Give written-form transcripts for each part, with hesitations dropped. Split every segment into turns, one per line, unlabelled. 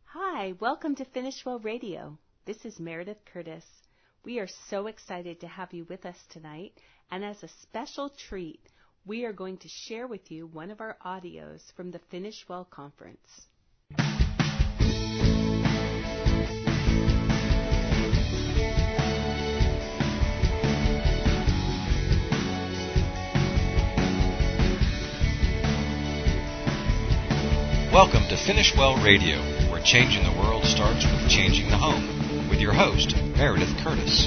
Hi, welcome to Finish Well Radio. This is Meredith Curtis. We are so excited to have you with us tonight, and as a special treat, we are going to share with you one of our audios from the Finish Well Conference.
Welcome to Finish Well Radio, where changing the world starts with changing the home, with your host, Meredith Curtis.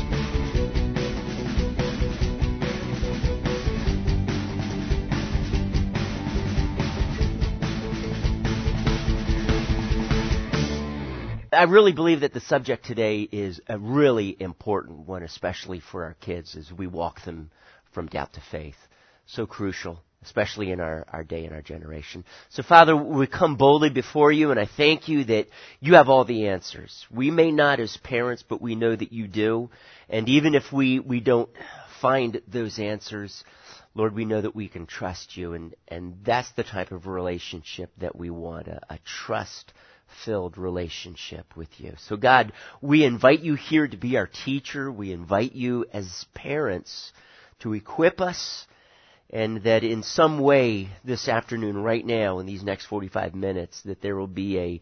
I really believe that the subject today is a really important one, especially for our kids as we walk them from doubt to faith. So crucial, especially in our day and our generation. So, Father, we come boldly before you, and I thank you that you have all the answers. We may not as parents, but we know that you do. And even if we don't find those answers, Lord, we know that we can trust you, and that's the type of relationship that we want, a trust-filled relationship with you. So, God, we invite you here to be our teacher. We invite you as parents to equip us, and that in some way this afternoon, right now, in these next 45 minutes, that there will be a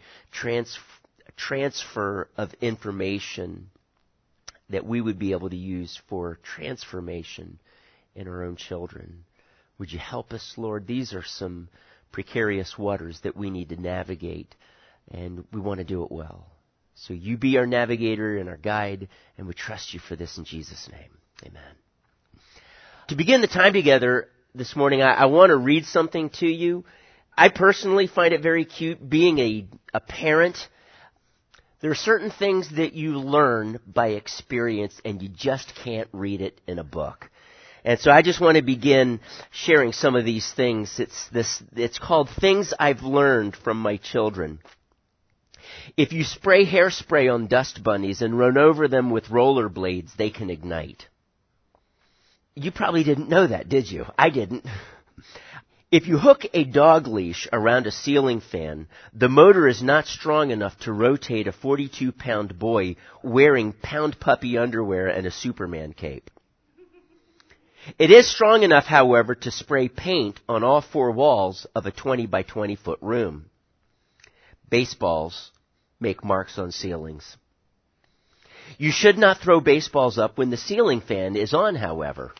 transfer of information that we would be able to use for transformation in our own children. Would you help us, Lord? These are some precarious waters that we need to navigate, and we want to do it well. So you be our navigator and our guide, and we trust you for this in Jesus' name. Amen. To begin the time together this morning, I want to read something to you. I personally find it very cute. Being a parent, there are certain things that you learn by experience, and you just can't read it in a book. And so I just want to begin sharing some of these things. It's called Things I've Learned from My Children. If you spray hairspray on dust bunnies and run over them with rollerblades, they can ignite. You probably didn't know that, did you? I didn't. If you hook a dog leash around a ceiling fan, the motor is not strong enough to rotate a 42-pound boy wearing pound puppy underwear and a Superman cape. It is strong enough, however, to spray paint on all four walls of a 20 by 20 foot room. Baseballs make marks on ceilings. You should not throw baseballs up when the ceiling fan is on, however.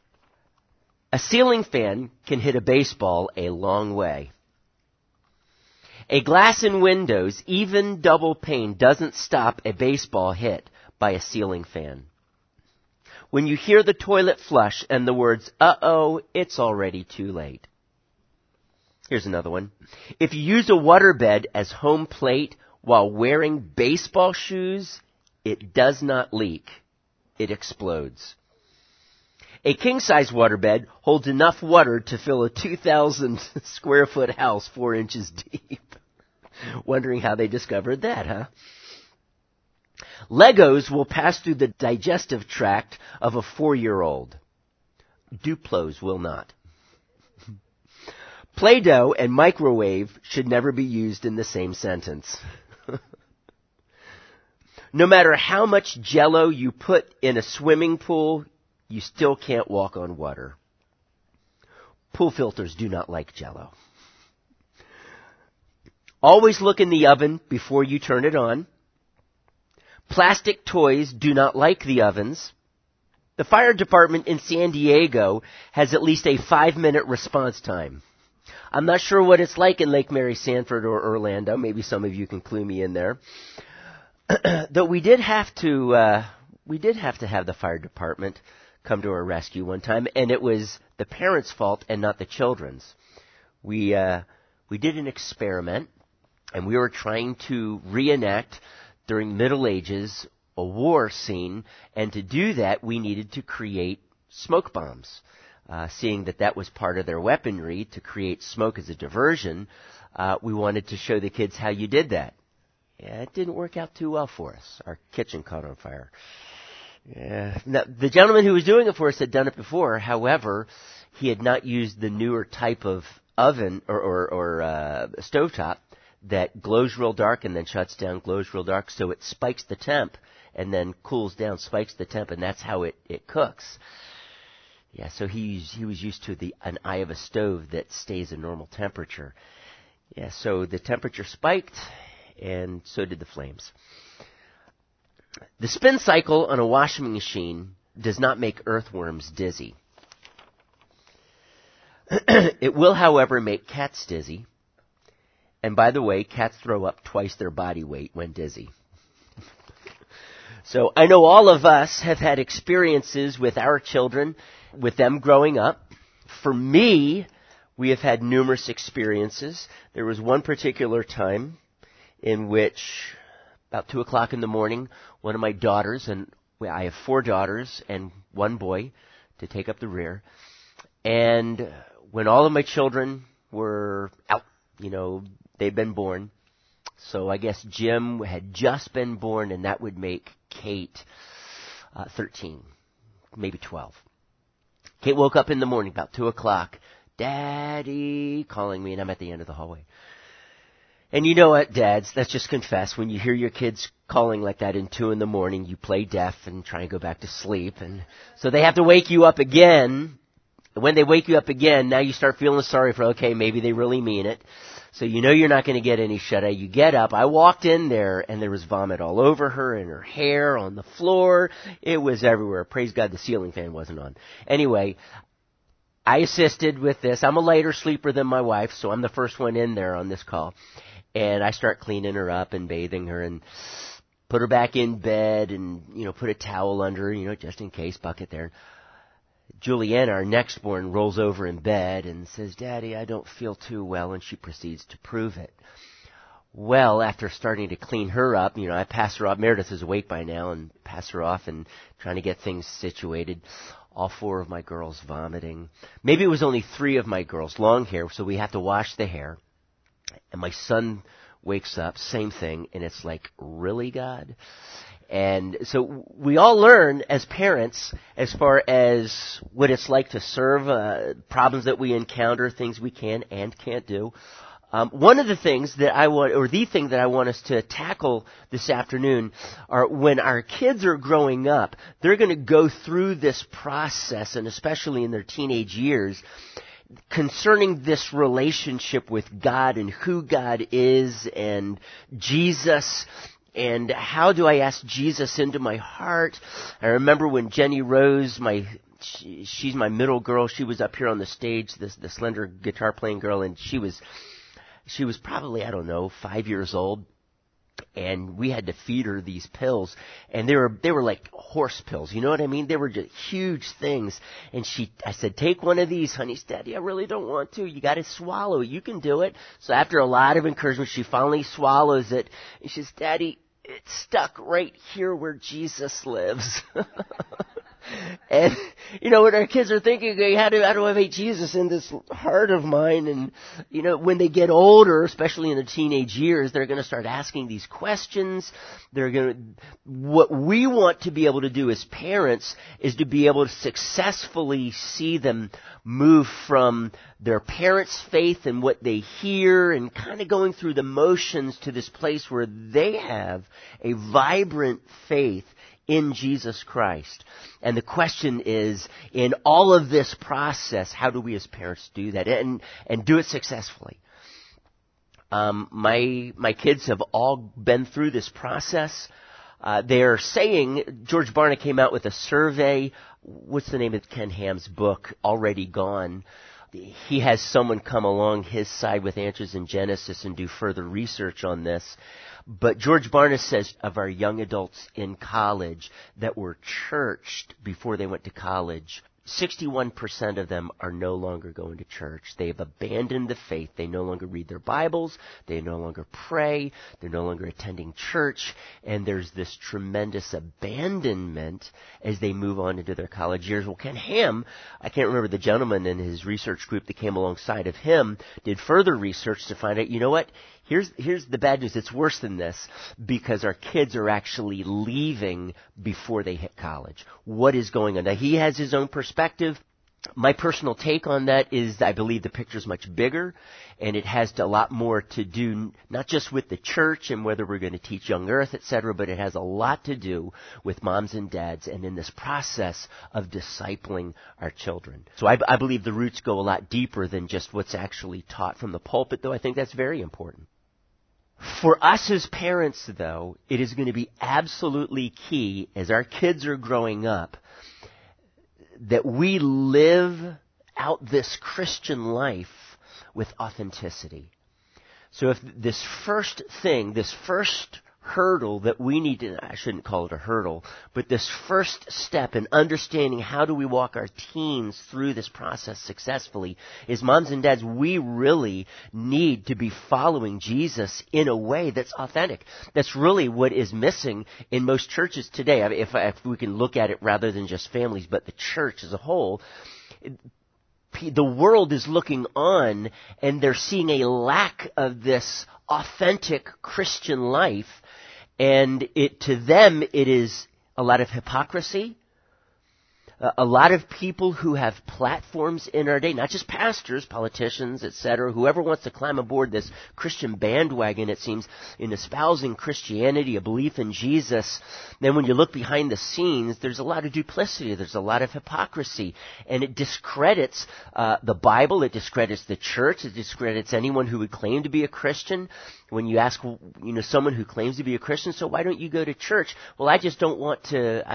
A ceiling fan can hit a baseball a long way. A glass in windows, even double pane, doesn't stop a baseball hit by a ceiling fan. When you hear the toilet flush and the words, "Uh-oh, it's already too late." Here's another one. If you use a waterbed as home plate while wearing baseball shoes, it does not leak. It explodes. A king-size waterbed holds enough water to fill a 2,000 square foot house 4 inches deep. Wondering how they discovered that, huh? Legos will pass through the digestive tract of a 4-year-old. Duplos will not. Play-Doh and microwave should never be used in the same sentence. No matter how much Jell-O you put in a swimming pool, you still can't walk on water. Pool filters do not like Jell-O. Always look in the oven before you turn it on. Plastic toys do not like the ovens. The fire department in San Diego has at least a 5-minute response time. I'm not sure what it's like in Lake Mary, Sanford, or Orlando. Maybe some of you can clue me in there. Though we did have to have the fire department come to our rescue one time, and it was the parents' fault and not the children's. We did an experiment, and we were trying to reenact during Middle Ages a war scene, and to do that, we needed to create smoke bombs. Seeing that was part of their weaponry to create smoke as a diversion, we wanted to show the kids how you did that. Yeah, it didn't work out too well for us. Our kitchen caught on fire. Yeah. Now, the gentleman who was doing it for us had done it before. However, he had not used the newer type of oven or stovetop that glows real dark and then shuts down, glows real dark, so it spikes the temp and then cools down, spikes the temp, and that's how it cooks. Yeah, so he was used to an eye of a stove that stays a normal temperature. Yeah, so the temperature spiked, and so did the flames. The spin cycle on a washing machine does not make earthworms dizzy. It will, however, make cats dizzy. And by the way, cats throw up twice their body weight when dizzy. So I know all of us have had experiences with our children, with them growing up. For me, we have had numerous experiences. There was one particular time in which, about 2 o'clock in the morning, one of my daughters, and I have 4 daughters and 1 boy to take up the rear, and when all of my children were out, they'd been born. So I guess Jim had just been born, and that would make Kate 13, maybe 12. Kate woke up in the morning about 2 o'clock. Daddy, calling me, and I'm at the end of the hallway. And you know what, dads, let's just confess, when you hear your kids calling like that in 2 in the morning, you play deaf and try and go back to sleep. And so they have to wake you up again. When they wake you up again, now you start feeling sorry for, okay, maybe they really mean it. So you know you're not going to get any shut-eye. You get up. I walked in there, and there was vomit all over her and her hair on the floor. It was everywhere. Praise God the ceiling fan wasn't on. Anyway, I assisted with this. I'm a later sleeper than my wife, so I'm the first one in there on this call. And I start cleaning her up and bathing her and put her back in bed and, put a towel under her, just in case, bucket there. Juliana, our next born, rolls over in bed and says, Daddy, I don't feel too well, and she proceeds to prove it. Well, after starting to clean her up, I pass her off. Meredith is awake by now, and pass her off and trying to get things situated. All 4 of my girls vomiting. Maybe it was only 3 of my girls, long hair, so we have to wash the hair. And my son wakes up, same thing, and it's like, really, God? And so we all learn as parents as far as what it's like to serve, problems that we encounter, things we can and can't do. One of the things that the thing that I want us to tackle this afternoon are when our kids are growing up, they're going to go through this process, and especially in their teenage years, concerning this relationship with God and who God is and Jesus. And how do I ask Jesus into my heart? I remember when Jenny Rose, she's my middle girl, she was up here on the stage, the slender guitar playing girl, and she was probably, 5 years old. And we had to feed her these pills, and they were like horse pills. You know what I mean? They were just huge things. And I said, take one of these, honey. Daddy, I really don't want to. You got to swallow it. You can do it. So after a lot of encouragement, she finally swallows it. And she says, Daddy, it's stuck right here where Jesus lives. And, when our kids are thinking, okay, how do I make Jesus in this heart of mine? And, when they get older, especially in the teenage years, they're going to start asking these questions. What we want to be able to do as parents is to be able to successfully see them move from their parents' faith and what they hear and kind of going through the motions to this place where they have a vibrant faith in Jesus Christ. And the question is, in all of this process, how do we as parents do that and do it successfully? My kids have all been through this process. They're saying, George Barna came out with a survey. What's the name of Ken Ham's book, Already Gone? He has someone come along his side with Answers in Genesis and do further research on this. But George Barna says of our young adults in college that were churched before they went to college, 61% of them are no longer going to church. They've abandoned the faith. They no longer read their Bibles. They no longer pray. They're no longer attending church. And there's this tremendous abandonment as they move on into their college years. Well, Ken Ham, I can't remember the gentleman in his research group that came alongside of him, did further research to find out, you know what? Here's the bad news. It's worse than this because our kids are actually leaving before they hit college. What is going on? Now, he has his own perspective. My personal take on that is I believe the picture's much bigger, and it has a lot more to do not just with the church and whether we're going to teach Young Earth, etc., but it has a lot to do with moms and dads and in this process of discipling our children. So I believe the roots go a lot deeper than just what's actually taught from the pulpit, though I think that's very important. For us as parents, though, it is going to be absolutely key as our kids are growing up that we live out this Christian life with authenticity. So if this first hurdle that we need to, I shouldn't call it a hurdle, but this first step in understanding how do we walk our teens through this process successfully is moms and dads, we really need to be following Jesus in a way that's authentic. That's really what is missing in most churches today. I mean, if we can look at it rather than just families, but the church as a whole, the world is looking on and they're seeing a lack of this authentic Christian life, and to them it is a lot of hypocrisy. A lot of people who have platforms in our day, not just pastors, politicians, etc., whoever wants to climb aboard this Christian bandwagon, it seems, in espousing Christianity, a belief in Jesus, then when you look behind the scenes, there's a lot of duplicity, there's a lot of hypocrisy, and it discredits the Bible, it discredits the church, it discredits anyone who would claim to be a Christian. When you ask, someone who claims to be a Christian, so why don't you go to church? Well, I just don't want to,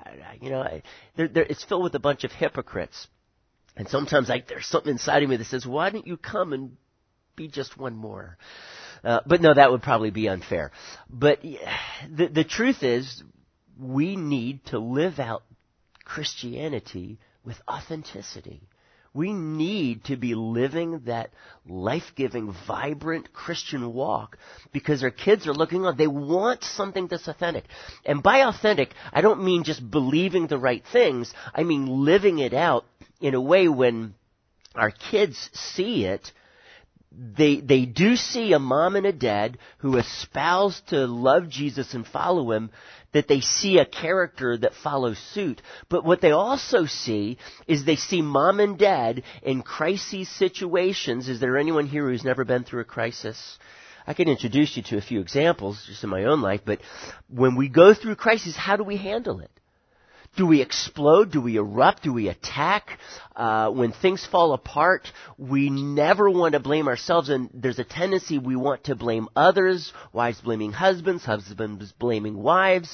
it's filled with a bunch of hypocrites. And sometimes there's something inside of me that says, why don't you come and be just one more? But no, that would probably be unfair. But the truth is, we need to live out Christianity with authenticity. We need to be living that life-giving, vibrant Christian walk because our kids are looking on. They want something that's authentic. And by authentic, I don't mean just believing the right things. I mean living it out in a way when our kids see it, they do see a mom and a dad who espouse to love Jesus and follow Him, that they see a character that follows suit. But what they also see is they see mom and dad in crisis situations. Is there anyone here who's never been through a crisis? I can introduce you to a few examples just in my own life, but when we go through crisis, how do we handle it? Do we explode? Do we erupt? Do we attack? When things fall apart, we never want to blame ourselves, and there's a tendency we want to blame others, wives blaming husbands, husbands blaming wives,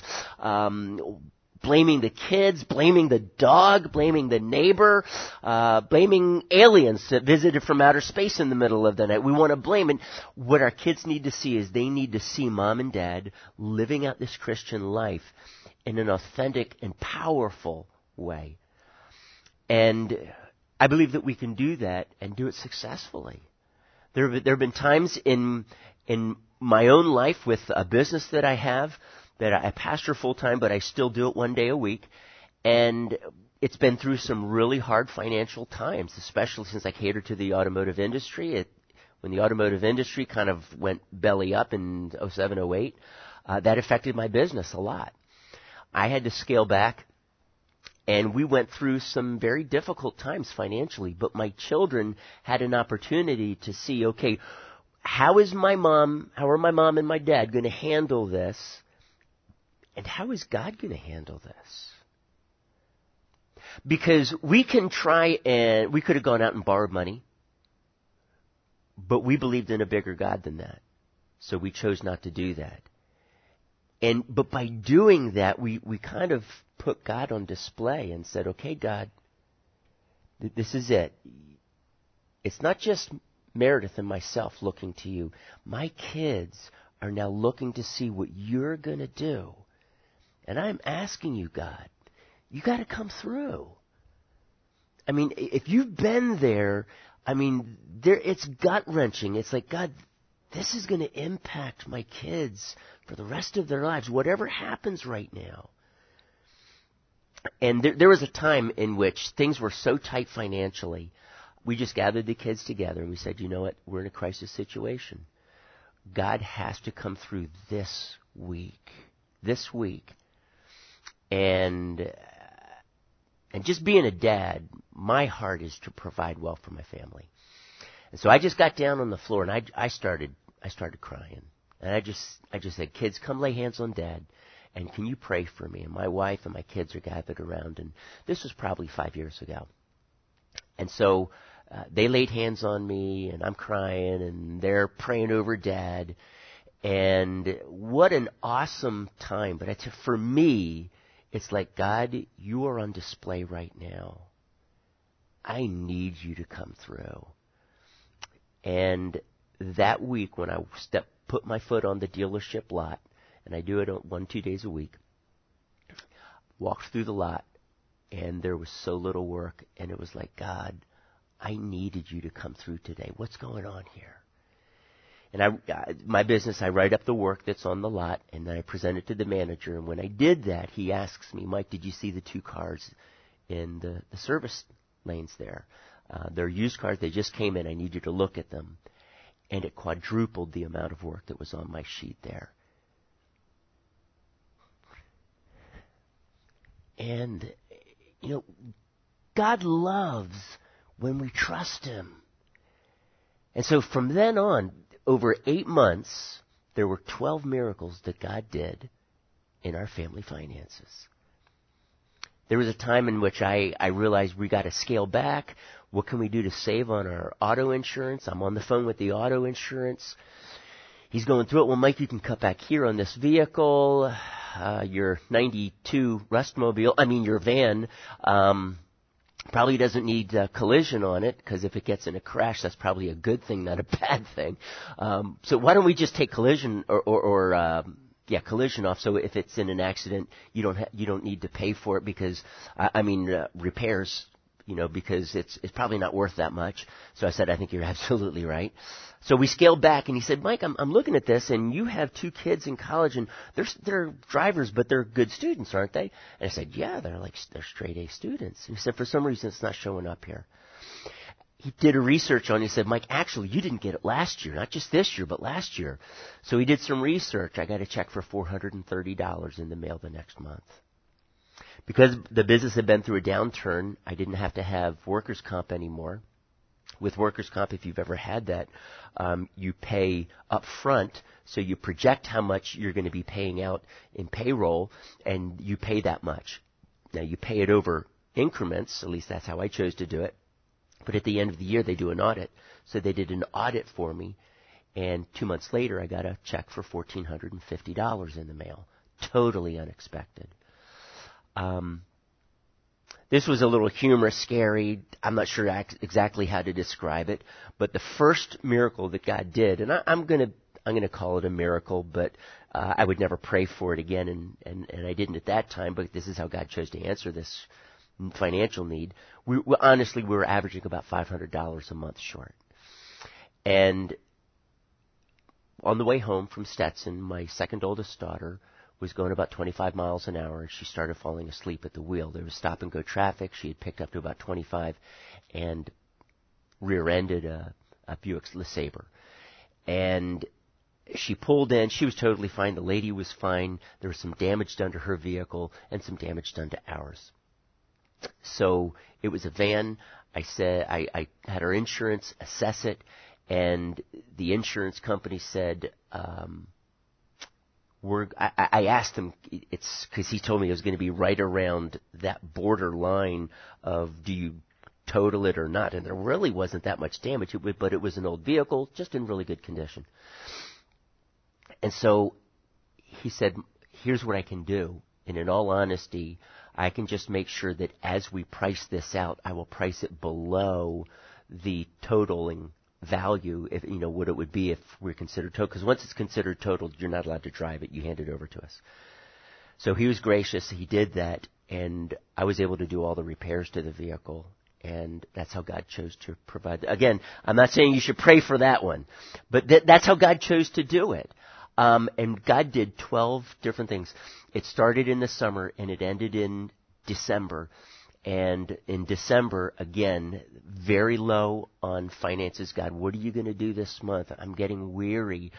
blaming the kids, blaming the dog, blaming the neighbor, blaming aliens that visited from outer space in the middle of the night. We want to blame, and what our kids need to see is they need to see mom and dad living out this Christian life in an authentic and powerful way. And I believe that we can do that and do it successfully. There have been times in my own life with a business that I have that I pastor full-time, but I still do it one day a week. And it's been through some really hard financial times, especially since I cater to the automotive industry. When the automotive industry kind of went belly up in 07, 08, that affected my business a lot. I had to scale back, and we went through some very difficult times financially, but my children had an opportunity to see, okay, how are my mom and my dad going to handle this, and how is God going to handle this? Because we can try and, we could have gone out and borrowed money, but we believed in a bigger God than that, so we chose not to do that. But by doing that, we kind of put God on display and said, okay, God, this is it. It's not just Meredith and myself looking to you. My kids are now looking to see what you're going to do. And I'm asking you, God, you got to come through. I mean, if you've been there, it's gut-wrenching. It's like, God, this is going to impact my kids for the rest of their lives, whatever happens right now. And there was a time in which things were so tight financially, we just gathered the kids together and we said, you know what, we're in a crisis situation. God has to come through this week. And And just being a dad, my heart is to provide well for my family. And so I just got down on the floor and I started crying. And I just said, kids, come lay hands on Dad. And can you pray for me? And my wife and my kids are gathered around. And this was probably 5 years ago. And so they laid hands on me, and I'm crying, and they're praying over Dad. And what an awesome time. But for me, it's like, God, you are on display right now. I need you to come through. And that week when I put my foot on the dealership lot, and I do it 1-2 days a week, walked through the lot, and there was so little work, and it was like, God, I needed you to come through today. What's going on here? And my business, I write up the work that's on the lot, and then I present it to the manager. And when I did that, he asks me, Mike, did you see the 2 cars in the service lanes there? They're used cars. They just came in. I need you to look at them. And it quadrupled the amount of work that was on my sheet there. And, God loves when we trust Him. And so from then on, over 8 months, there were 12 miracles that God did in our family finances. There was a time in which I realized we got to scale back. What can we do to save on our auto insurance? I'm on the phone with the auto insurance. He's going through it. Well, Mike, you can cut back here on this vehicle. Your 92 your van, probably doesn't need collision on it, because if it gets in a crash, that's probably a good thing, not a bad thing. So why don't we just take collision collision off, so if it's in an accident, you don't need to pay for it, because repairs, because it's probably not worth that much. So I said, I think you're absolutely right. So we scaled back, and he said, Mike, I'm looking at this, and you have 2 kids in college, and they're drivers, but they're good students, aren't they? And I said, yeah, they're straight A students. And he said, for some reason, it's not showing up here. He did a research on it. He said, Mike, actually, you didn't get it last year, not just this year, but last year. So he did some research. I got a check for $430 in the mail the next month. Because the business had been through a downturn, I didn't have to have workers' comp anymore. With workers' comp, if you've ever had that, you pay up front, so you project how much you're going to be paying out in payroll, and you pay that much. Now, you pay it over increments, at least that's how I chose to do it. But at the end of the year, they do an audit. So they did an audit for me, and 2 months later, I got a check for $1,450 in the mail. Totally unexpected. This was a little humorous, scary. I'm not sure exactly how to describe it, but the first miracle that God did, and I'm gonna call it a miracle, but I would never pray for it again, and I didn't at that time. But this is how God chose to answer this financial need. We were averaging about $500 a month short, and on the way home from Stetson, my second oldest daughter was going about 25 miles an hour, and she started falling asleep at the wheel. There was stop-and-go traffic. She had picked up to about 25 and rear-ended a Buick LeSabre. And she pulled in. She was totally fine. The lady was fine. There was some damage done to her vehicle and some damage done to ours. So it was a van. I said I had our insurance assess it, and the insurance company said, I asked him, it's because he told me it was going to be right around that borderline of do you total it or not, and there really wasn't that much damage, but it was an old vehicle, just in really good condition. And so he said, here's what I can do, and in all honesty, I can just make sure that as we price this out, I will price it below the totaling value, if what it would be if we're considered total. Because once it's considered totaled, you're not allowed to drive it. You hand it over to us. So he was gracious. He did that, and I was able to do all the repairs to the vehicle, and that's how God chose to provide. Again, I'm not saying you should pray for that one, but that's how God chose to do it. And God did 12 different things. It started in the summer, and it ended in December. And in December, again, very low on finances. God, what are you going to do this month? I'm getting weary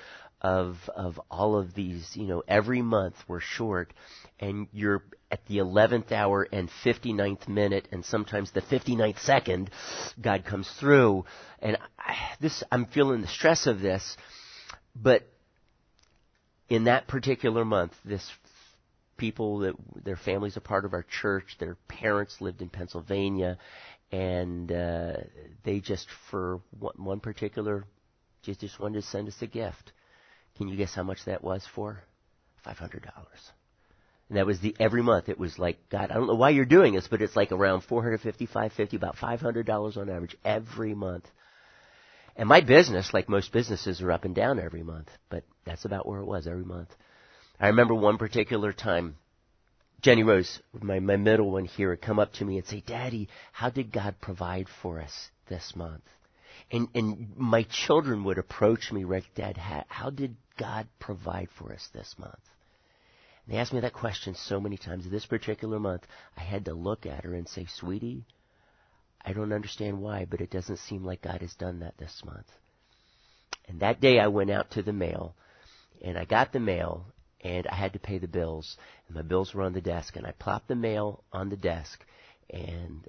of all of these, every month we're short, and you're at the 11th hour and 59th minute, and sometimes the 59th second, God comes through. And I'm feeling the stress of this, but in that particular month, people that their families are part of our church, their parents lived in Pennsylvania, and they just for one particular, just wanted to send us a gift. Can you guess how much that was for? $500. And that was every month. It was like, God, I don't know why you're doing this, but it's like around $450, $550, about $500 on average every month. And my business, like most businesses, are up and down every month, but that's about where it was every month. I remember one particular time, Jenny Rose, my middle one here, would come up to me and say, Daddy, how did God provide for us this month? And my children would approach me, right, Dad, how did God provide for us this month? And they asked me that question so many times. This particular month, I had to look at her and say, Sweetie, I don't understand why, but it doesn't seem like God has done that this month. And that day I went out to the mail, and I got the mail, and I had to pay the bills. And my bills were on the desk, and I plopped the mail on the desk, and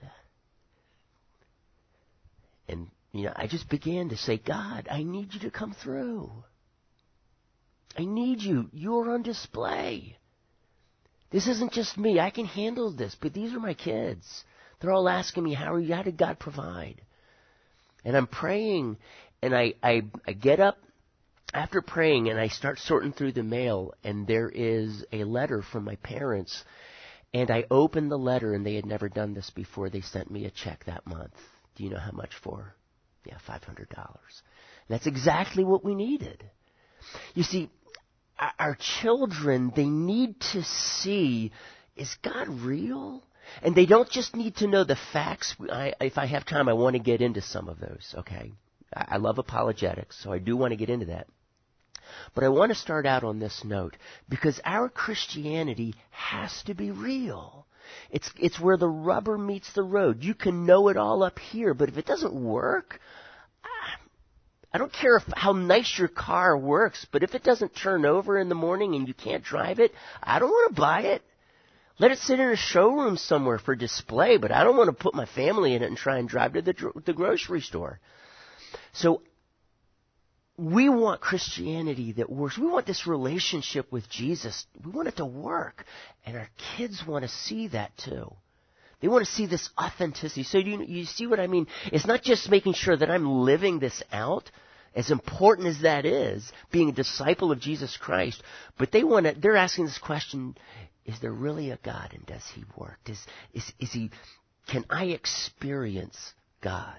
I just began to say, God, I need you to come through. I need you. You're on display. This isn't just me. I can handle this, but these are my kids. They're all asking me, how did God provide? And I'm praying, and I get up after praying, and I start sorting through the mail, and there is a letter from my parents. And I opened the letter, and they had never done this before. They sent me a check that month. Do you know how much for? Yeah, $500. That's exactly what we needed. You see, our children, they need to see, is God real? And they don't just need to know the facts. If I have time, I want to get into some of those, okay? I love apologetics, so I do want to get into that. But I want to start out on this note, because our Christianity has to be real. It's where the rubber meets the road. You can know it all up here, but if it doesn't work, I don't care how nice your car works, but if it doesn't turn over in the morning and you can't drive it, I don't want to buy it. Let it sit in a showroom somewhere for display, but I don't want to put my family in it and try and drive to the grocery store. So we want Christianity that works. We want this relationship with Jesus. We want it to work. And our kids want to see that too. They want to see this authenticity. So you see what I mean? It's not just making sure that I'm living this out, as important as that is, being a disciple of Jesus Christ, but they're asking this question, is there really a God, and does he work? Can I experience God?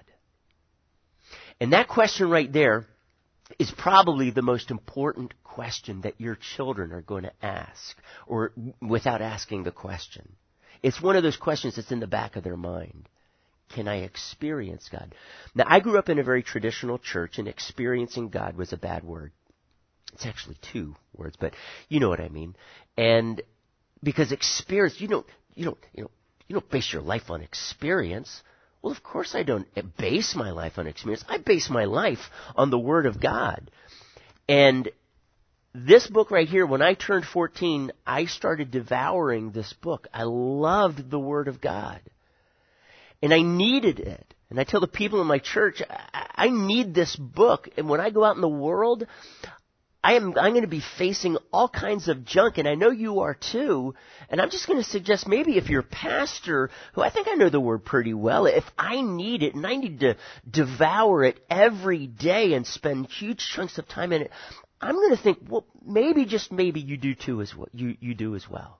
And that question right there is probably the most important question that your children are going to ask, or without asking the question. It's one of those questions that's in the back of their mind. Can I experience God? Now, I grew up in a very traditional church, and experiencing God was a bad word. It's actually two words, but you know what I mean. And because experience, you don't base your life on experience. Well, of course I don't base my life on experience. I base my life on the Word of God. And this book right here, when I turned 14, I started devouring this book. I loved the Word of God. And I needed it. And I tell the people in my church, I need this book. And when I go out in the world, I'm going to be facing all kinds of junk, and I know you are too. And I'm just going to suggest maybe if you're a pastor, who I think I know the Word pretty well, if I need it and I need to devour it every day and spend huge chunks of time in it, I'm going to think, well, maybe, just maybe, you do too as well. You do as well.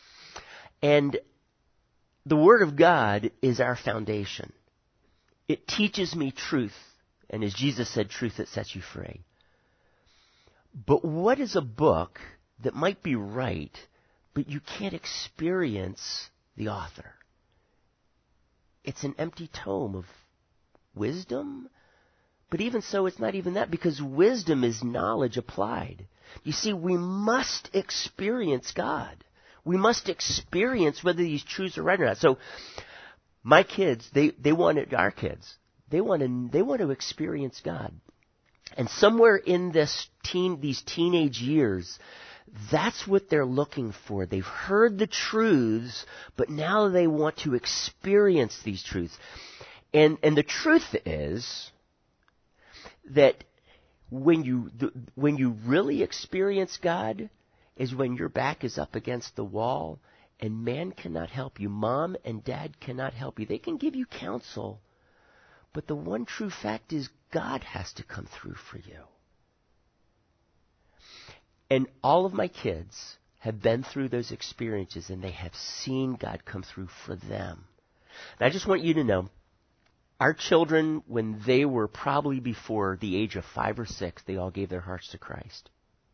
And the Word of God is our foundation. It teaches me truth, and as Jesus said, truth that sets you free. But what is a book that might be right, but you can't experience the author? It's an empty tome of wisdom. But even so, it's not even that, because wisdom is knowledge applied. You see, we must experience God. We must experience whether these truths are right or not. So my kids, they want to experience God. And somewhere in these teenage years, that's what they're looking for. They've heard the truths, but now they want to experience these truths. And the truth is that when you really experience God is when your back is up against the wall and man cannot help you. Mom and dad cannot help you. They can give you counsel, but the one true fact is God has to come through for you. And all of my kids have been through those experiences, and they have seen God come through for them. And I just want you to know, our children, when they were probably before the age of 5 or 6, they all gave their hearts to Christ.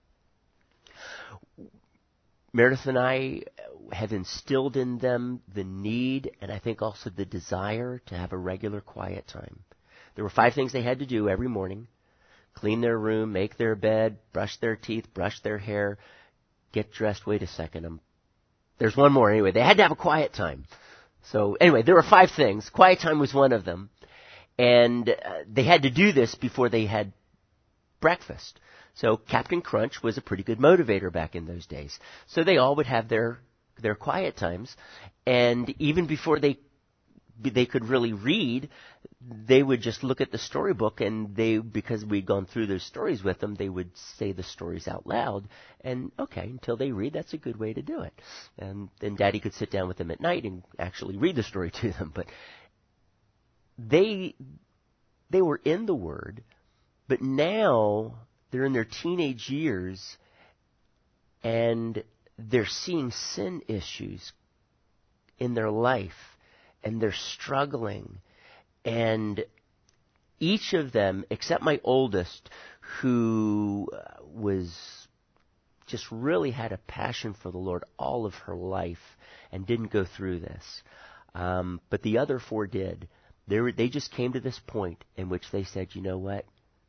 Meredith and I have instilled in them the need, and I think also the desire, to have a regular quiet time. There were 5 things they had to do every morning: clean their room, make their bed, brush their teeth, brush their hair, get dressed. Wait a second. There's one more. Anyway, they had to have a quiet time. So anyway, there were 5 things. Quiet time was one of them. And they had to do this before they had breakfast. So Captain Crunch was a pretty good motivator back in those days. So they all would have their quiet times. And even before they could really read, they would just look at the storybook, and because we'd gone through those stories with them, they would say the stories out loud. And okay, until they read, that's a good way to do it. And then Daddy could sit down with them at night and actually read the story to them. But they were in the Word, but now they're in their teenage years, and they're seeing sin issues in their life, and they're struggling. And each of them, except my oldest, who was just really had a passion for the Lord all of her life and didn't go through this. But the other 4 did. They just came to this point in which they said, you know what?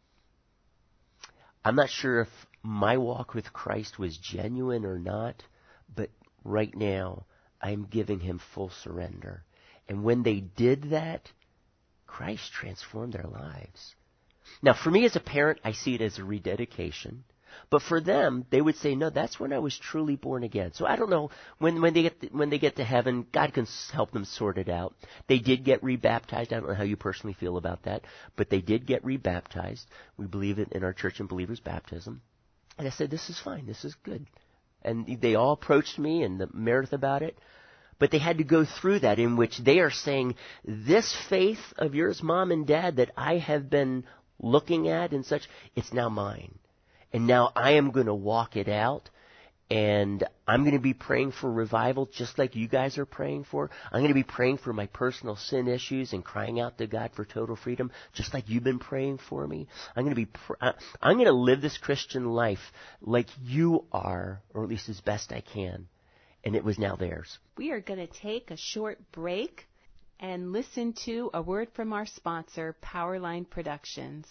I'm not sure if my walk with Christ was genuine or not, but right now I'm giving Him full surrender. And when they did that, Christ transformed their lives. Now, for me as a parent, I see it as a rededication. But for them, they would say, no, that's when I was truly born again. So I don't know, when they get to heaven, God can help them sort it out. They did get rebaptized. I don't know how you personally feel about that, but they did get rebaptized. We believe it in our church in believers' baptism. And I said, this is fine. This is good. And they all approached me and Meredith about it. But they had to go through that, in which they are saying, this faith of yours, Mom and Dad, that I have been looking at and such, it's now mine. And now I am going to walk it out, and I'm going to be praying for revival just like you guys are praying for. I'm going to be praying for my personal sin issues and crying out to God for total freedom just like you've been praying for me. I'm going to live this Christian life like you are, or at least as best I can. And it was now theirs.
We are going to take a short break and listen to a word from our sponsor, Powerline Productions.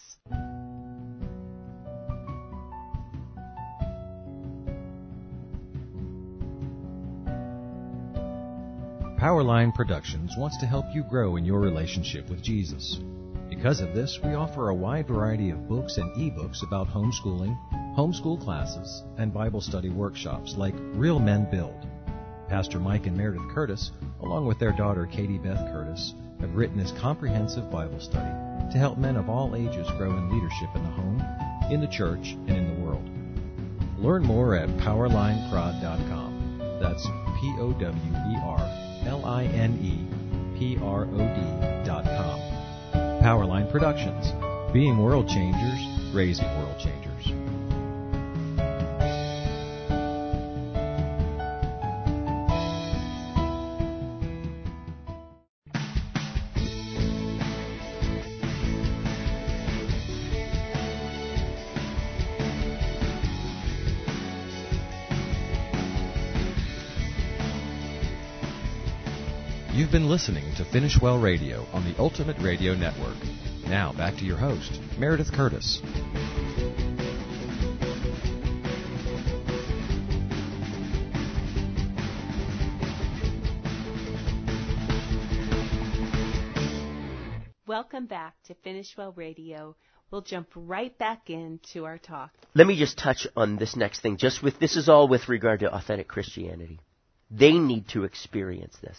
Powerline Productions wants to help you grow in your relationship with Jesus. Because of this, we offer a wide variety of books and ebooks about homeschooling, homeschool classes, and Bible study workshops like Real Men Build. Pastor Mike and Meredith Curtis, along with their daughter Katie Beth Curtis, have written this comprehensive Bible study to help men of all ages grow in leadership in the home, in the church, and in the world. Learn more at PowerlineProd.com. That's PowerlineProd.com. Powerline Productions. Being world changers, raising world changers. You've been listening to Finish Well Radio on the Ultimate Radio Network. Now back to your host, Meredith Curtis.
Welcome back to Finish Well Radio, we'll jump right back into our talk.
Let me just touch on this next thing. This is all with regard to authentic Christianity. They need to experience this.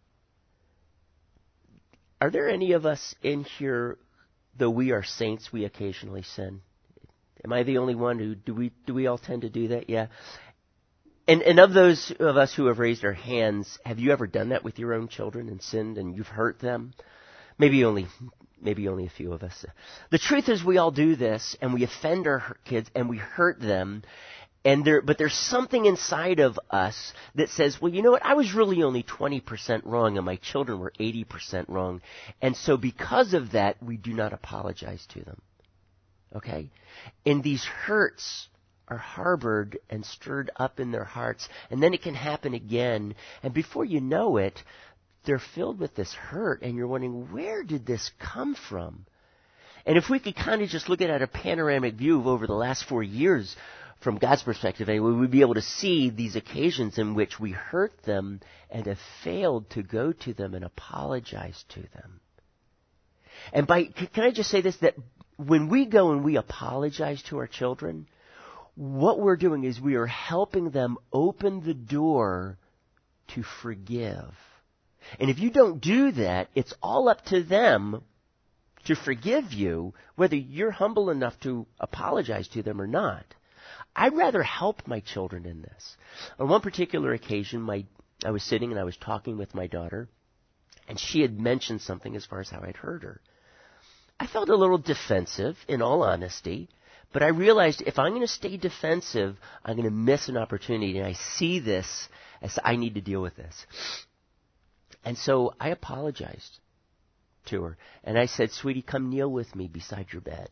Are there any of us in here, though we are saints, we occasionally sin? Am I the only one who, do we all tend to do that? Yeah. And of those of us who have raised our hands, have you ever done that with your own children and sinned and you've hurt them? Maybe only a few of us. The truth is we all do this and we offend our kids and we hurt them. But there's something inside of us that says, well, you know what? I was really only 20% wrong and my children were 80% wrong. And so because of that, we do not apologize to them. Okay? And these hurts are harbored and stirred up in their hearts. And then it can happen again. And before you know it, they're filled with this hurt. And you're wondering, where did this come from? And if we could kind of just look at a panoramic view of over the last 4 years, from God's perspective, anyway, we'd be able to see these occasions in which we hurt them and have failed to go to them and apologize to them. And can I just say this, that when we go and we apologize to our children, what we're doing is we are helping them open the door to forgive. And if you don't do that, it's all up to them to forgive you, whether you're humble enough to apologize to them or not. I'd rather help my children in this. On one particular occasion, I was sitting and I was talking with my daughter, and she had mentioned something as far as how I'd hurt her. I felt a little defensive, in all honesty, but I realized if I'm going to stay defensive, I'm going to miss an opportunity, and I see this as I need to deal with this. And so I apologized to her, and I said, "Sweetie, come kneel with me beside your bed."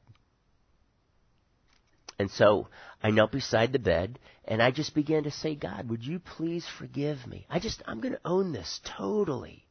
And so I knelt beside the bed, and I just began to say, "God, would you please forgive me? I'm going to own this totally."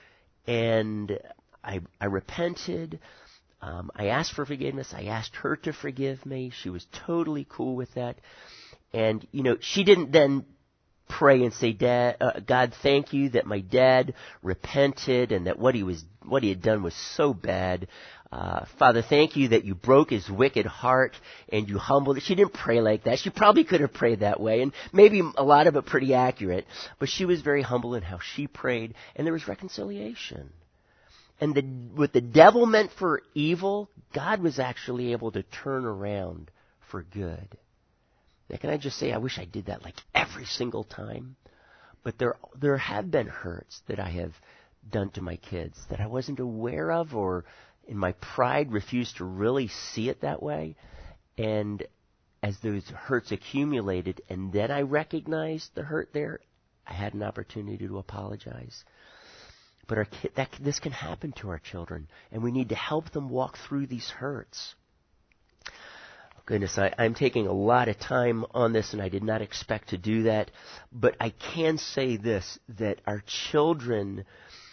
And I repented. I asked for forgiveness. I asked her to forgive me. She was totally cool with that. And, she didn't then pray and say, God, thank you that my dad repented and that what he had done was so bad. Father, thank you that you broke his wicked heart and you humbled it. She didn't pray like that. She probably could have prayed that way, and maybe a lot of it pretty accurate. But she was very humble in how she prayed, and there was reconciliation. And what the devil meant for evil, God was actually able to turn around for good. Now, can I just say, I wish I did that like every single time. But there have been hurts that I have done to my kids that I wasn't aware of, or in my pride refused to really see it that way. And as those hurts accumulated, and then I recognized the hurt there, I had an opportunity to apologize. But this can happen to our children, and we need to help them walk through these hurts. Goodness, I'm taking a lot of time on this, and I did not expect to do that. But I can say this, that our children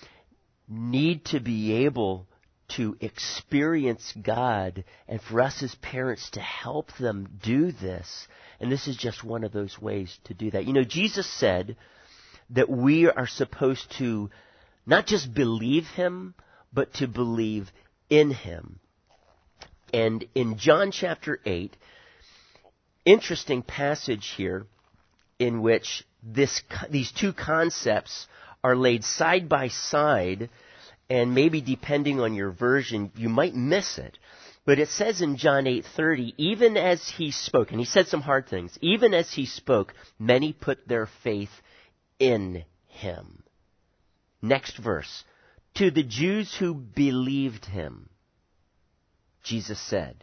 need to be able to experience God, and for us as parents to help them do this. And this is just one of those ways to do that. Jesus said that we are supposed to not just believe him, but to believe in him. And in John chapter 8, interesting passage here in which these two concepts are laid side by side, and maybe depending on your version, you might miss it. But it says in John 8:30, even as he spoke, and he said some hard things, even as he spoke, many put their faith in him. Next verse. To the Jews who believed him, Jesus said.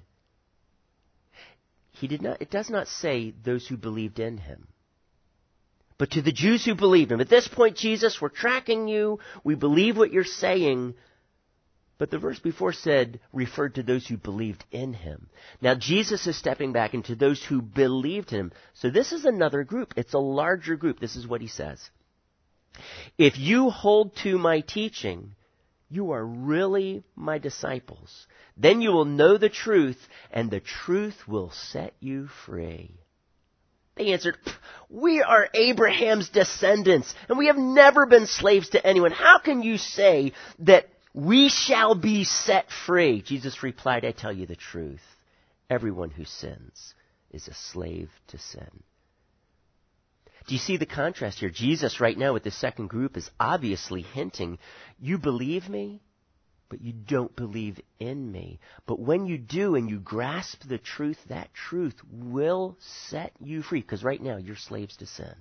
It does not say those who believed in him. But to the Jews who believed him. At this point, Jesus, we're tracking you. We believe what you're saying. But the verse before referred to those who believed in him. Now, Jesus is stepping back into those who believed him. So this is another group. It's a larger group. This is what he says. If you hold to my teaching, you are really my disciples. Then you will know the truth, and the truth will set you free. They answered, we are Abraham's descendants, and we have never been slaves to anyone. How can you say that We shall be set free. Jesus replied, I tell you the truth. Everyone who sins is a slave to sin. Do you see the contrast here? Jesus right now with the second group is obviously hinting, you believe me, but you don't believe in me. But when you do and you grasp the truth, that truth will set you free. Because right now you're slaves to sin.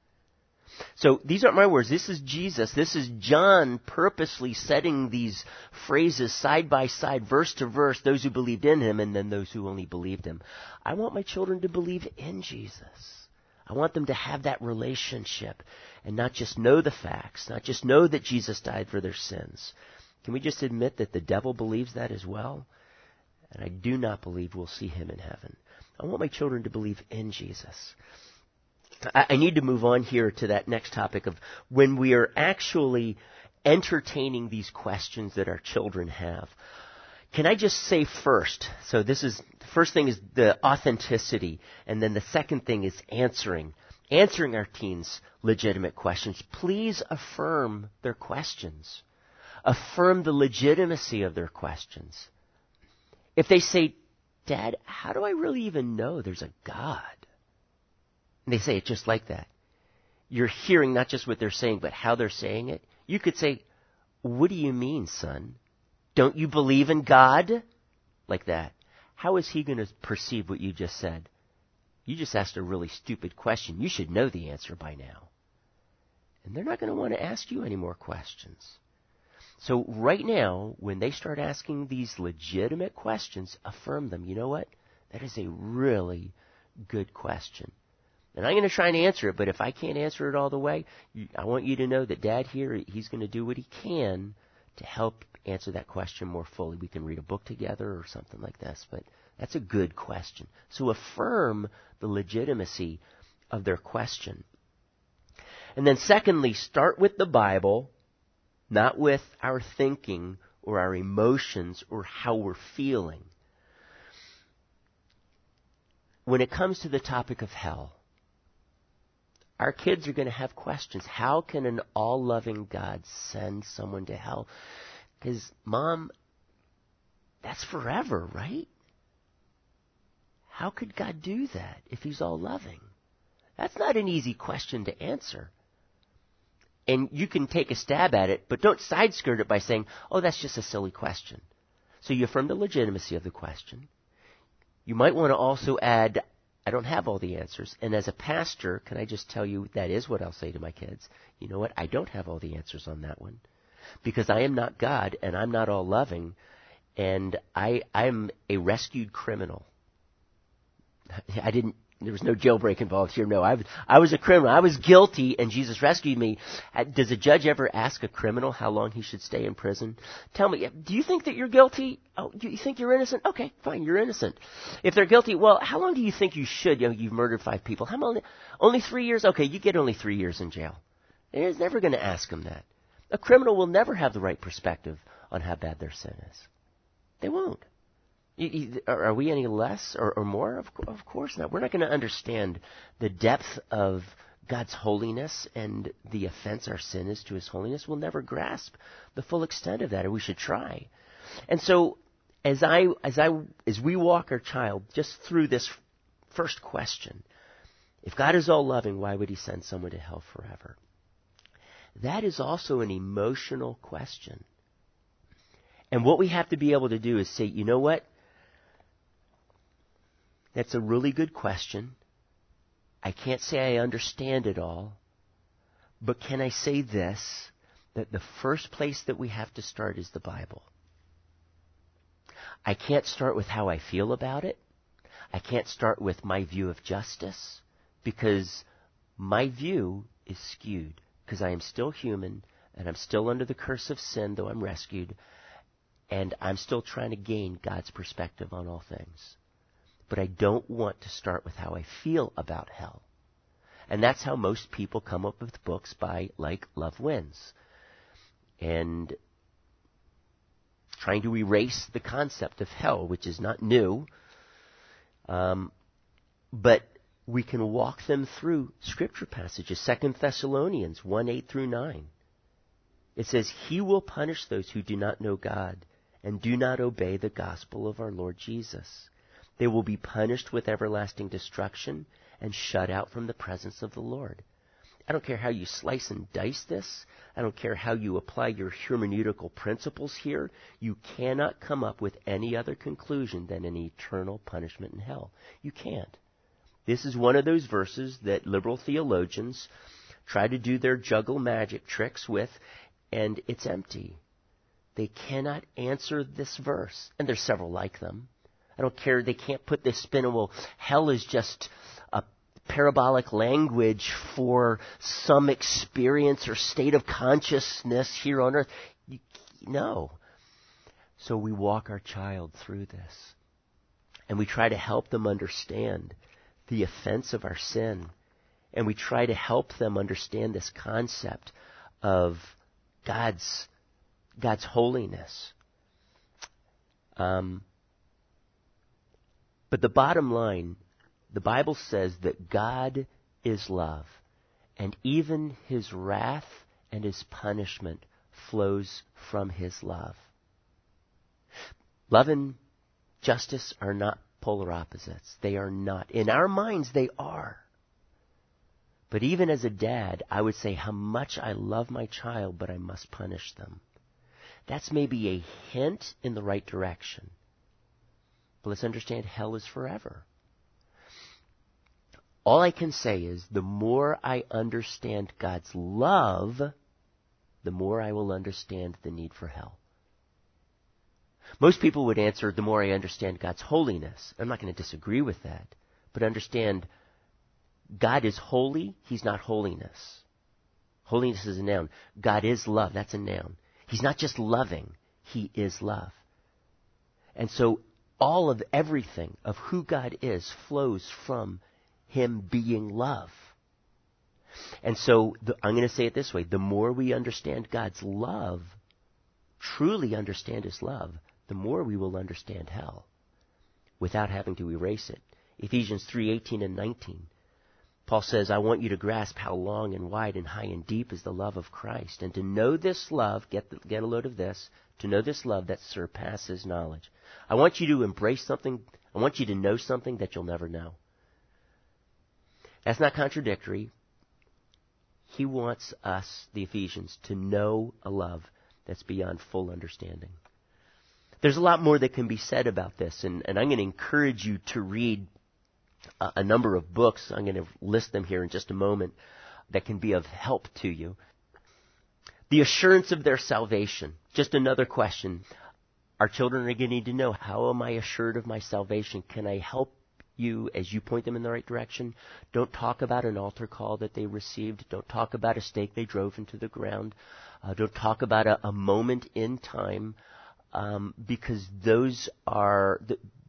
So these aren't my words. This is Jesus. This is John purposely setting these phrases side by side, verse to verse, those who believed in him and then those who only believed him. I want my children to believe in Jesus. I want them to have that relationship and not just know the facts, not just know that Jesus died for their sins. Can we just admit that the devil believes that as well? And I do not believe we'll see him in heaven. I want my children to believe in Jesus. I need to move on here to that next topic of when we are actually entertaining these questions that our children have. Can I just say first, so this is, the first thing is the authenticity, and then the second thing is answering our teens' legitimate questions. Please affirm their questions. Affirm the legitimacy of their questions. If they say, Dad, how do I really even know there's a God? And they say it just like that. You're hearing not just what they're saying, but how they're saying it. You could say, what do you mean, son? Don't you believe in God? Like that. How is he going to perceive what you just said? You just asked a really stupid question. You should know the answer by now. And they're not going to want to ask you any more questions. So right now, when they start asking these legitimate questions, affirm them. You know what? That is a really good question. And I'm going to try and answer it, but if I can't answer it all the way, I want you to know that Dad here, he's going to do what he can to help answer that question more fully. We can read a book together or something like this, but that's a good question. So affirm the legitimacy of their question. And then secondly, start with the Bible, not with our thinking or our emotions or how we're feeling. When it comes to the topic of hell, our kids are going to have questions. How can an all-loving God send someone to hell? Because, Mom, that's forever, right? How could God do that if he's all-loving? That's not an easy question to answer. And you can take a stab at it, but don't side-skirt it by saying, oh, that's just a silly question. So you affirm the legitimacy of the question. You might want to also add, I don't have all the answers. And as a pastor, can I just tell you that is what I'll say to my kids. You know what? I don't have all the answers on that one. Because I am not God and I'm not all loving. And I'm a rescued criminal. There was no jailbreak involved here. No, I was a criminal. I was guilty and Jesus rescued me. Does a judge ever ask a criminal how long he should stay in prison? Tell me, do you think that you're guilty? Oh, you think you're innocent? Okay, fine, you're innocent. If they're guilty, well, how long do you think you should? You've murdered 5 people. How long? Only 3 years? Okay, you get only 3 years in jail. He's never going to ask them that. A criminal will never have the right perspective on how bad their sin is. They won't. Are we any less or more? Of course not. We're not going to understand the depth of God's holiness and the offense our sin is to his holiness. We'll never grasp the full extent of that, or we should try. And so as we walk our child just through this first question, if God is all loving, why would he send someone to hell forever? That is also an emotional question. And what we have to be able to do is say, you know what? That's a really good question. I can't say I understand it all. But can I say this? That the first place that we have to start is the Bible. I can't start with how I feel about it. I can't start with my view of justice. Because my view is skewed. Because I am still human. And I'm still under the curse of sin, though I'm rescued. And I'm still trying to gain God's perspective on all things. But I don't want to start with how I feel about hell. And that's how most people come up with books like Love Wins. And trying to erase the concept of hell, which is not new. But we can walk them through Scripture passages. 2 Thessalonians 1:8-9. It says, He will punish those who do not know God and do not obey the gospel of our Lord Jesus. They will be punished with everlasting destruction and shut out from the presence of the Lord. I don't care how you slice and dice this. I don't care how you apply your hermeneutical principles here. You cannot come up with any other conclusion than an eternal punishment in hell. You can't. This is one of those verses that liberal theologians try to do their juggle magic tricks with, and it's empty. They cannot answer this verse. And there's several like them. I don't care. They can't put this spin on, well, hell is just a parabolic language for some experience or state of consciousness here on earth. No. So we walk our child through this. And we try to help them understand the offense of our sin. And we try to help them understand this concept of God's holiness. But the bottom line, the Bible says that God is love, and even His wrath and His punishment flows from His love. Love and justice are not polar opposites. They are not. In our minds, they are. But even as a dad, I would say how much I love my child, but I must punish them. That's maybe a hint in the right direction. But let's understand, hell is forever. All I can say is the more I understand God's love, the more I will understand the need for hell. Most people would answer, the more I understand God's holiness. I'm not going to disagree with that. But understand, God is holy. He's not holiness. Holiness is a noun. God is love. That's a noun. He's not just loving. He is love. And so all of everything of who God is flows from Him being love. And so I'm going to say it this way. The more we understand God's love, truly understand His love, the more we will understand hell without having to erase it. Ephesians 3:18 and 19. Paul says, I want you to grasp how long and wide and high and deep is the love of Christ, and to know this love, get a load of this, to know this love that surpasses knowledge. I want you to embrace something, I want you to know something that you'll never know. That's not contradictory. He wants us, the Ephesians, to know a love that's beyond full understanding. There's a lot more that can be said about this, and I'm going to encourage you to read a number of books. I'm going to list them here in just a moment that can be of help to you. The assurance of their salvation. Just another question. Our children are going to need to know, how am I assured of my salvation? Can I help you as you point them in the right direction? Don't talk about an altar call that they received. Don't talk about a stake they drove into the ground. Don't talk about a moment in time, because those are...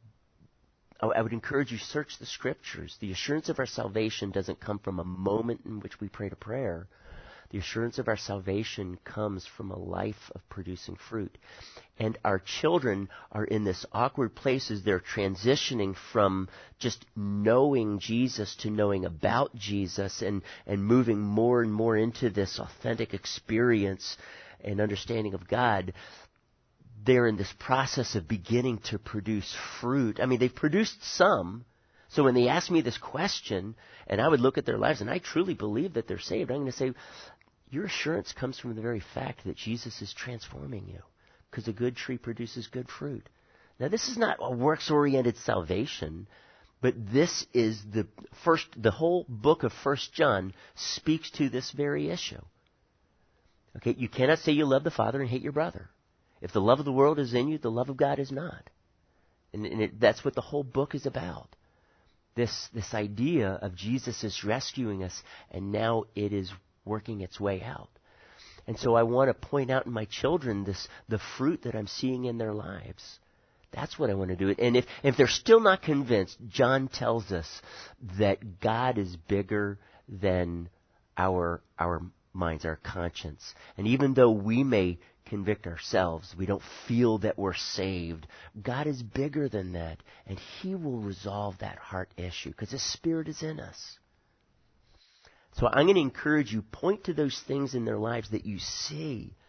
I would encourage you, search the Scriptures. The assurance of our salvation doesn't come from a moment in which we prayed a prayer. The assurance of our salvation comes from a life of producing fruit. And our children are in this awkward place as they're transitioning from just knowing Jesus to knowing about Jesus and moving more and more into this authentic experience and understanding of God. They're in this process of beginning to produce fruit. I mean, they've produced some. So when they ask me this question, and I would look at their lives, and I truly believe that they're saved, I'm going to say, your assurance comes from the very fact that Jesus is transforming you, because a good tree produces good fruit. Now, this is not a works-oriented salvation, but this is the whole book of 1 John speaks to this very issue. Okay, you cannot say you love the Father and hate your brother. If the love of the world is in you, the love of God is not. And that's what the whole book is about. This idea of Jesus is rescuing us, and now it is working its way out. And so I want to point out in my children the fruit that I'm seeing in their lives. That's what I want to do. And if they're still not convinced, John tells us that God is bigger than our minds, our conscience. And even though we may convict ourselves, we don't feel that we're saved, God is bigger than that, and He will resolve that heart issue because His Spirit is in us. So I'm going to encourage you, point to those things in their lives that you see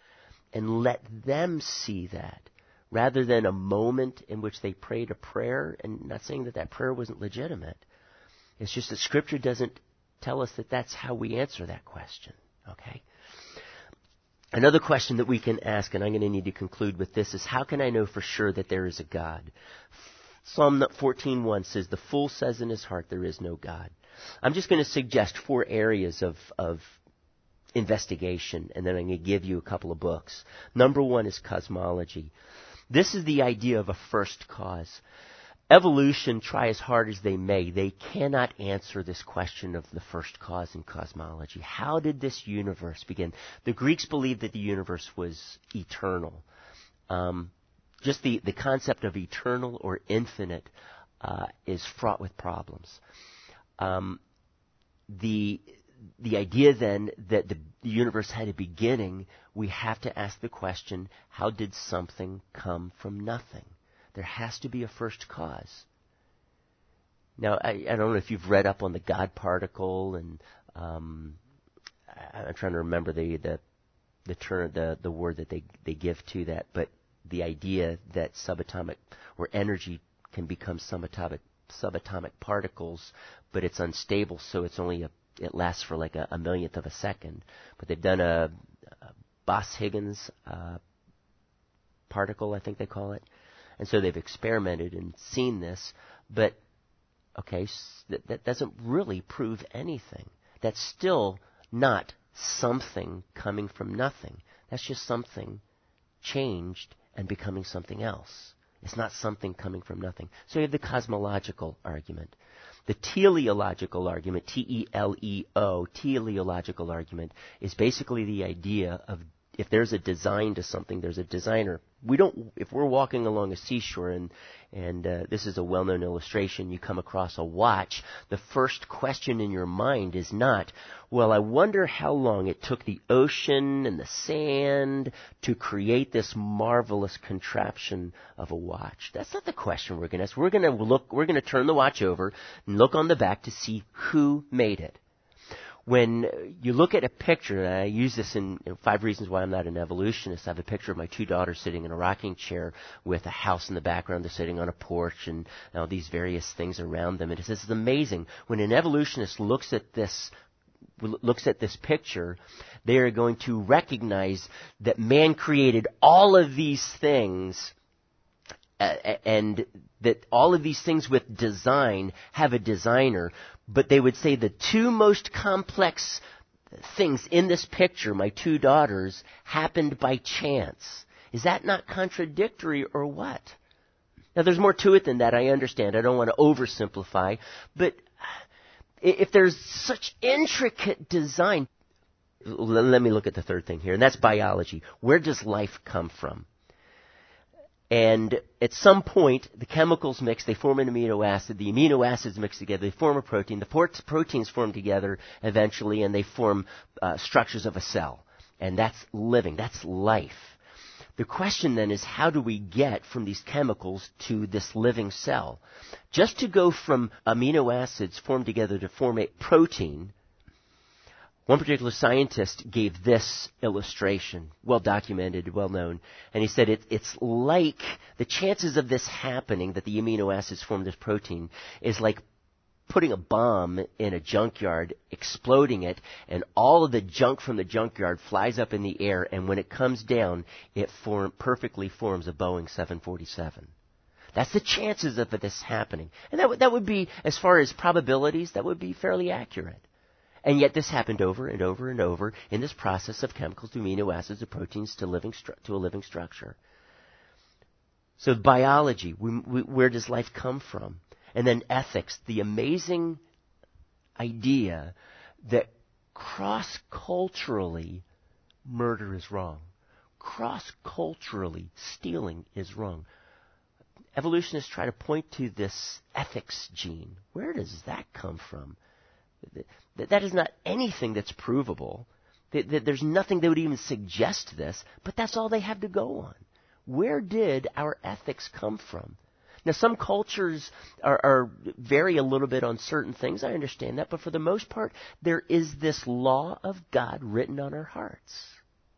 and let them see that, rather than a moment in which they prayed a prayer, and not saying that that prayer wasn't legitimate. It's just that Scripture doesn't tell us that that's how we answer that question, okay? Another question that we can ask, and I'm going to need to conclude with this, is how can I know for sure that there is a God? Psalm 14:1 says, "The fool says in his heart, there is no God." I'm just going to suggest 4 areas of investigation, and then I'm going to give you a couple of books. Number 1 is cosmology. This is the idea of a first cause. Evolution, try as hard as they may, they cannot answer this question of the first cause in cosmology. How did this universe begin? The Greeks believed that the universe was eternal. Just the concept of eternal or infinite is fraught with problems. The idea then that the universe had a beginning, we have to ask the question, how did something come from nothing? There has to be a first cause. Now, I don't know if you've read up on the God particle, and I'm trying to remember the term, the word that they give to that, but the idea that subatomic or energy can become subatomic particles, but it's unstable, so it's only it lasts for like a millionth of a second. But they've done a Bose-Higgins particle, I think they call it. And so they've experimented and seen this, but, okay, that doesn't really prove anything. That's still not something coming from nothing. That's just something changed and becoming something else. It's not something coming from nothing. So you have the cosmological argument. The teleological argument, T-E-L-E-O, teleological argument, is basically the idea of if there's a design to something, there's a designer. If we're walking along a seashore, and this is a well-known illustration, you come across a watch, the first question in your mind is not, well, I wonder how long it took the ocean and the sand to create this marvelous contraption of a watch. That's not the question we're going to ask. We're going to turn the watch over and look on the back to see who made it. When you look at a picture, and I use this in 5 Reasons Why I'm Not an Evolutionist, I have a picture of my 2 daughters sitting in a rocking chair with a house in the background. They're sitting on a porch and these various things around them. And it says it's amazing. When an evolutionist looks at this picture, they are going to recognize that man created all of these things, and that all of these things with design have a designer. But they would say the 2 most complex things in this picture, my 2 daughters, happened by chance. Is that not contradictory or what? Now, there's more to it than that, I understand. I don't want to oversimplify. But if there's such intricate design, let me look at the third thing here, and that's biology. Where does life come from? And at some point, the chemicals mix, they form an amino acid. The amino acids mix together, they form a protein. The proteins form together eventually, and they form structures of a cell. And that's living, that's life. The question then is, how do we get from these chemicals to this living cell? Just to go from amino acids formed together to form a protein, one particular scientist gave this illustration, well documented, well known, and he said it's like the chances of this happening, that the amino acids form this protein, is like putting a bomb in a junkyard, exploding it, and all of the junk from the junkyard flies up in the air, and when it comes down, it perfectly forms a Boeing 747. That's the chances of this happening. And that would be, as far as probabilities, that would be fairly accurate. And yet this happened over and over and over in this process of chemicals to amino acids to proteins to a living structure. So biology, where does life come from? And then ethics, the amazing idea that cross-culturally murder is wrong. Cross-culturally stealing is wrong. Evolutionists try to point to this ethics gene. Where does that come from? That is not anything that's provable. There's nothing that would even suggest this, but that's all they have to go on. Where did our ethics come from? Now, some cultures vary a little bit on certain things. I understand that, but for the most part, there is this law of God written on our hearts.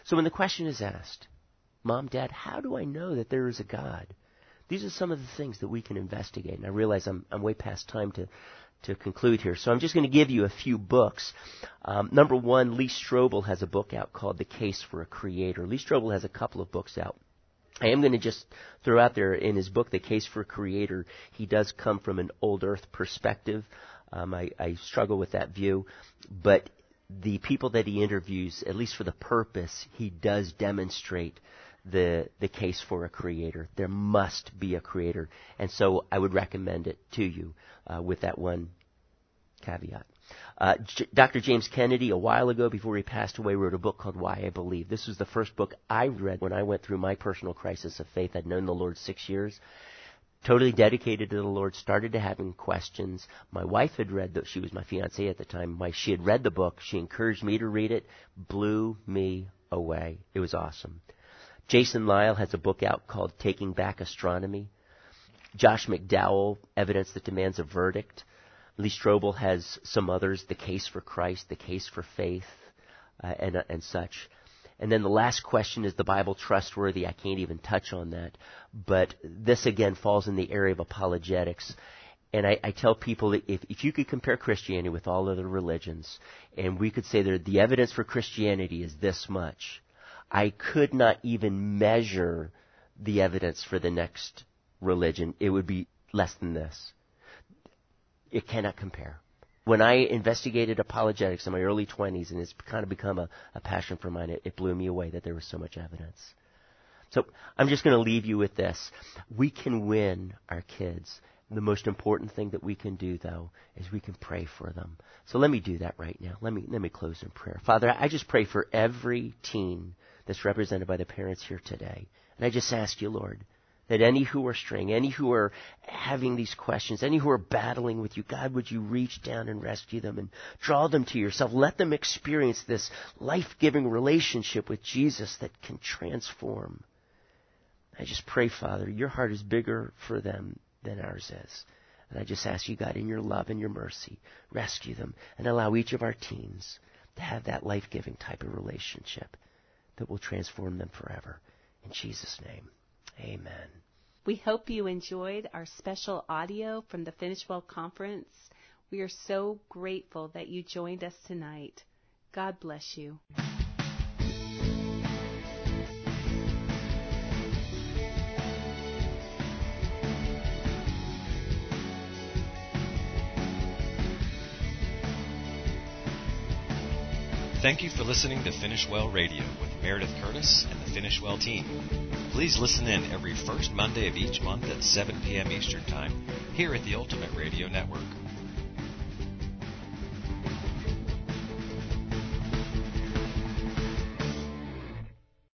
So when the question is asked, Mom, Dad, how do I know that there is a God? These are some of the things that we can investigate. And I realize I'm way past time to conclude here. So I'm just going to give you a few books. Number one, Lee Strobel has a book out called The Case for a Creator. Lee Strobel has a couple of books out. I am going to just throw out there in his book, The Case for a Creator, he does come from an old earth perspective. I struggle with that view. But the people that he interviews, at least for the purpose, he does demonstrate the case for a creator. There must be a creator. And so I would recommend it to you with that one caveat. Dr. James Kennedy, a while ago before he passed away, wrote a book called Why I Believe. This was the first book I read when I went through my personal crisis of faith. I'd known the Lord 6 years. Totally dedicated to the Lord, started to having questions. My wife had read, she was my fiancée at the time, she had read the book. She encouraged me to read it. Blew me away. It was awesome. Jason Lisle has a book out called Taking Back Astronomy. Josh McDowell, Evidence That Demands a Verdict. Lee Strobel has some others, The Case for Christ, The Case for Faith, and such. And then the last question, is the Bible trustworthy? I can't even touch on that. But this, again, falls in the area of apologetics. And I tell people that if you could compare Christianity with all other religions, and we could say that the evidence for Christianity is this much, I could not even measure the evidence for the next religion. It would be less than this. It cannot compare. When I investigated apologetics in my early 20s, and it's kind of become a passion for mine, it blew me away that there was so much evidence. So I'm just going to leave you with this. We can win our kids. The most important thing that we can do, though, is we can pray for them. So let me do that right now. Let me close in prayer. Father, I just pray for every teen that's represented by the parents here today. And I just ask you, Lord, that any who are straying, any who are having these questions, any who are battling with you, God, would you reach down and rescue them and draw them to yourself. Let them experience this life-giving relationship with Jesus that can transform. I just pray, Father, your heart is bigger for them than ours is. And I just ask you, God, in your love and your mercy, rescue them and allow each of our teens to have that life-giving type of relationship that will transform them forever. In Jesus' name, amen.
We hope you enjoyed our special audio from the Finish Well Conference. We are so grateful that you joined us tonight. God bless you.
Thank you for listening to Finish Well Radio with Meredith Curtis and the Finish Well team. Please listen in every first Monday of each month at 7 p.m. Eastern Time here at the Ultimate Radio Network.